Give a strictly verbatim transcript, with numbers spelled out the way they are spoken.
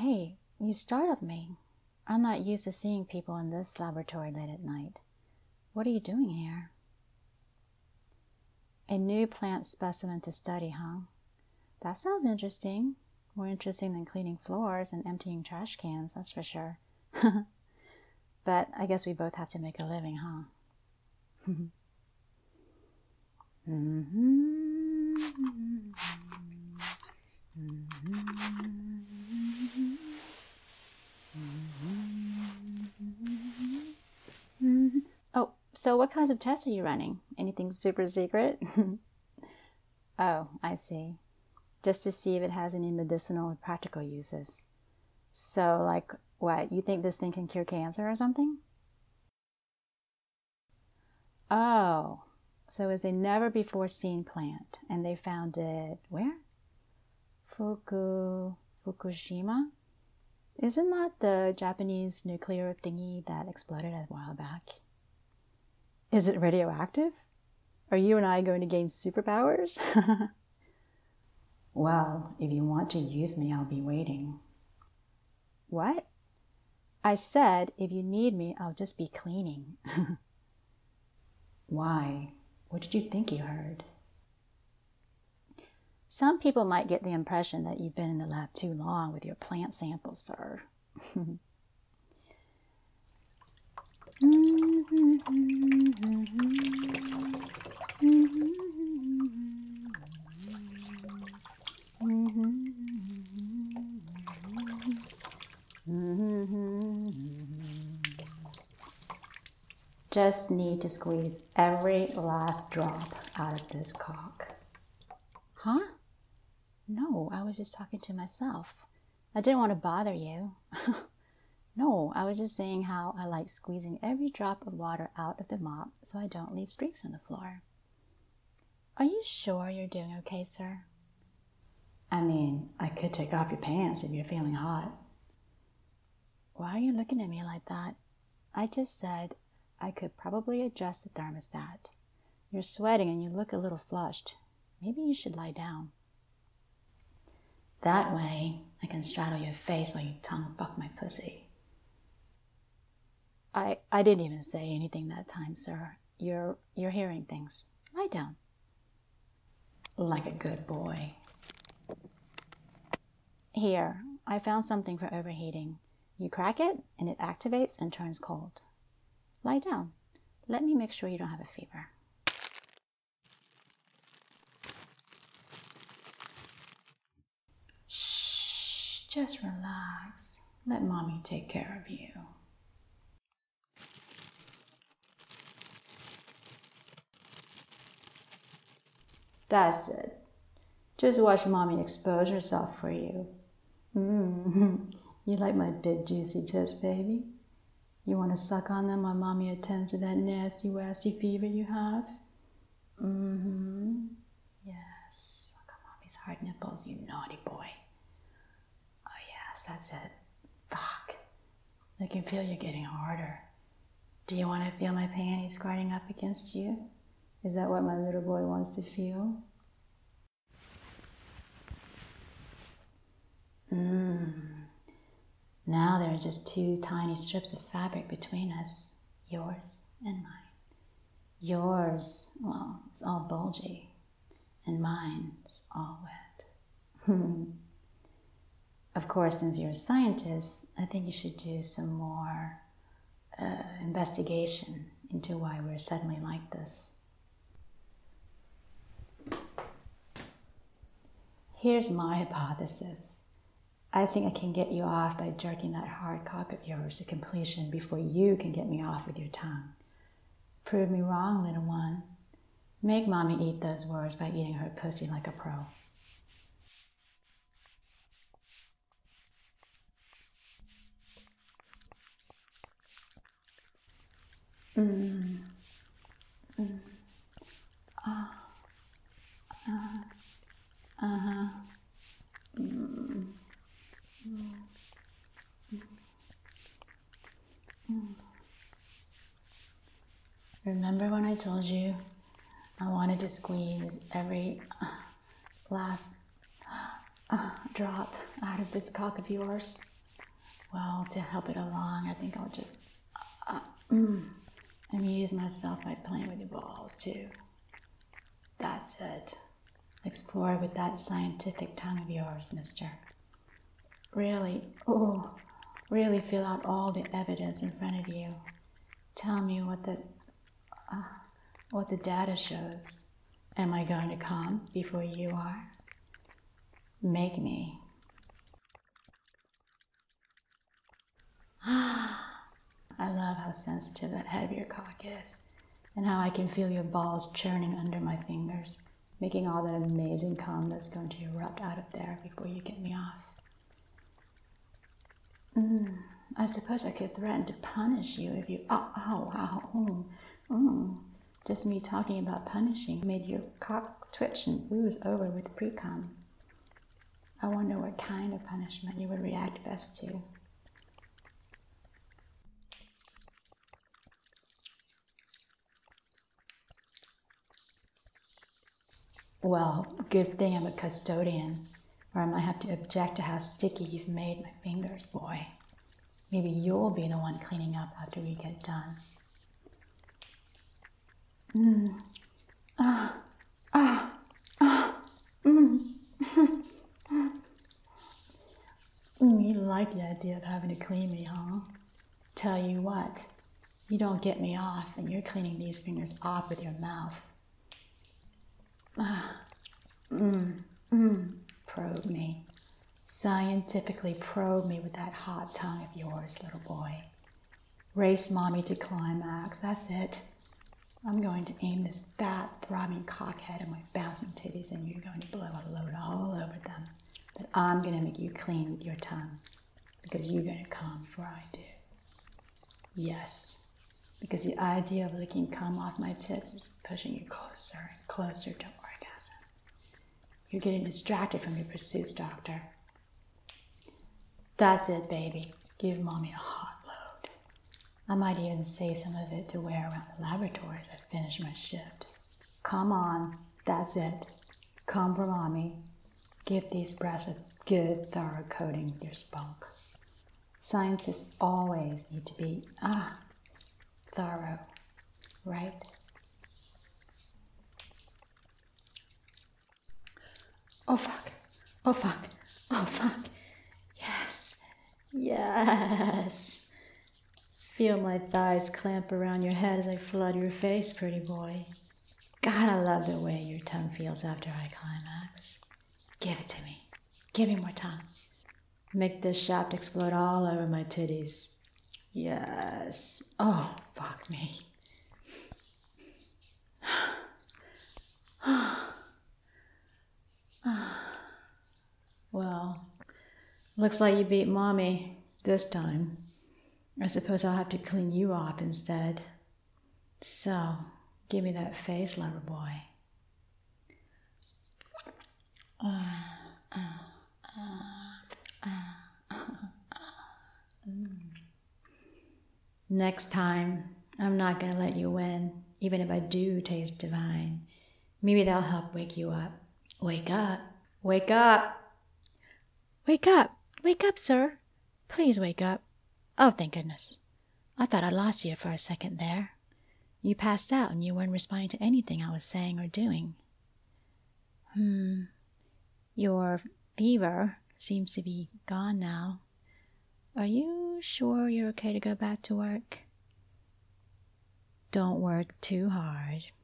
Hey, you startled me. I'm not used to seeing people in this laboratory late at night. What are you doing here? A new plant specimen to study, huh? That sounds interesting. More interesting than cleaning floors and emptying trash cans, that's for sure. But I guess we both have to make a living, huh? Oh, so what kinds of tests are you running? Anything super secret? Oh, I see. Just to see if it has any medicinal or practical uses. So, like, what? You think this thing can cure cancer or something? Oh, so it's a never-before-seen plant, and they found it where? Fuku... Fukushima? Isn't that the Japanese nuclear thingy that exploded a while back? Is it radioactive? Are you and I going to gain superpowers? Well, if you want to use me, I'll be waiting. What? I said, if you need me, I'll just be cleaning. Why? What did you think you heard? Some people might get the impression that you've been in the lab too long with your plant samples, sir. Just need to squeeze every last drop out of this cock. Huh? No, I was just talking to myself. I didn't want to bother you. No, I was just saying how I like squeezing every drop of water out of the mop so I don't leave streaks on the floor. Are you sure you're doing okay, sir? I mean, I could take off your pants if you're feeling hot. Why are you looking at me like that? I just said I could probably adjust the thermostat. You're sweating and you look a little flushed. Maybe you should lie down. That way, I can straddle your face while you tongue fuck my pussy. I I didn't even say anything that time, sir. You're you're hearing things. Lie down. Like a good boy. Here, I found something for overheating. You crack it, and it activates and turns cold. Lie down. Let me make sure you don't have a fever. Shh, just relax. Let mommy take care of you. That's it. Just watch mommy expose herself for you. Mm-hmm. You like my big juicy tits, baby? You want to suck on them while mommy attends to that nasty, wasty fever you have? Mm-hmm. Yes. Suck on mommy's hard nipples, you naughty boy. Oh, yes, that's it. Fuck. I can feel you getting harder. Do you want to feel my panties squirting up against you? Is that what my little boy wants to feel? Mmm. Now there are just two tiny strips of fabric between us, yours and mine. Yours, well, it's all bulgy, and mine is all wet. Of course, since you're a scientist, I think you should do some more uh, investigation into why we're suddenly like this. Here's my hypothesis. I think I can get you off by jerking that hard cock of yours to completion before you can get me off with your tongue. Prove me wrong, little one. Make mommy eat those words by eating her pussy like a pro. Mm. Mm. Ah. Uh. Uh-huh. Mm. Mm. Mm. Remember when I told you I wanted to squeeze every uh, last uh, drop out of this cock of yours? Well, to help it along, I think I'll just uh, mm, amuse myself by playing with the balls, too. That's it. Explore with that scientific tongue of yours, mister. Really, oh, really fill out all the evidence in front of you. Tell me what the, uh, what the data shows. Am I going to come before you are? Make me. I love how sensitive that head of your cock is, and how I can feel your balls churning under my fingers, making all that amazing cum that's going to erupt out of there before you get me off. Mm, I suppose I could threaten to punish you if you... Oh, oh, wow. Mm, mm. Just me talking about punishing made your cock twitch and ooze over with pre-cum. I wonder what kind of punishment you would react best to. Well, good thing I'm a custodian, or I might have to object to how sticky you've made my fingers, boy. Maybe you'll be the one cleaning up after we get done. Mm. Ah, ah, ah, mm. You like the idea of having to clean me, huh? Tell you what, you don't get me off, and you're cleaning these fingers off with your mouth. Ah, mm, mm, probe me. Scientifically probe me with that hot tongue of yours, little boy. Race mommy to climax, that's it. I'm going to aim this fat, throbbing cockhead at my bouncing titties, and you're going to blow a load all over them. But I'm going to make you clean with your tongue, because you're going to come before I do. Yes, because the idea of licking cum off my tits is pushing you closer and closer to orgasm. You're getting distracted from your pursuits, doctor. That's it, baby. Give mommy a hot load. I might even save some of it to wear around the laboratory as I finish my shift. Come on, that's it. Come for mommy. Give these breasts a good, thorough coating with your spunk. Scientists always need to be, ah, thorough, right? Oh, fuck. Oh, fuck. Oh, fuck. Yes. Yes. Feel my thighs clamp around your head as I flood your face, pretty boy. God, I love the way your tongue feels after I climax. Give it to me. Give me more tongue. Make this shaft explode all over my titties. Yes. Oh, fuck me. Well, looks like you beat mommy this time. I suppose I'll have to clean you off instead. So, give me that face, lover boy. Uh, uh, uh, uh, uh, mm. Next time, I'm not going to let you win, even if I do taste divine. Maybe that'll help wake you up. Wake up. Wake up. Wake up. Wake up, sir. Please wake up. Oh, thank goodness. I thought I lost you for a second there. You passed out and you weren't responding to anything I was saying or doing. Hmm. Your fever seems to be gone now. Are you sure you're okay to go back to work? Don't work too hard.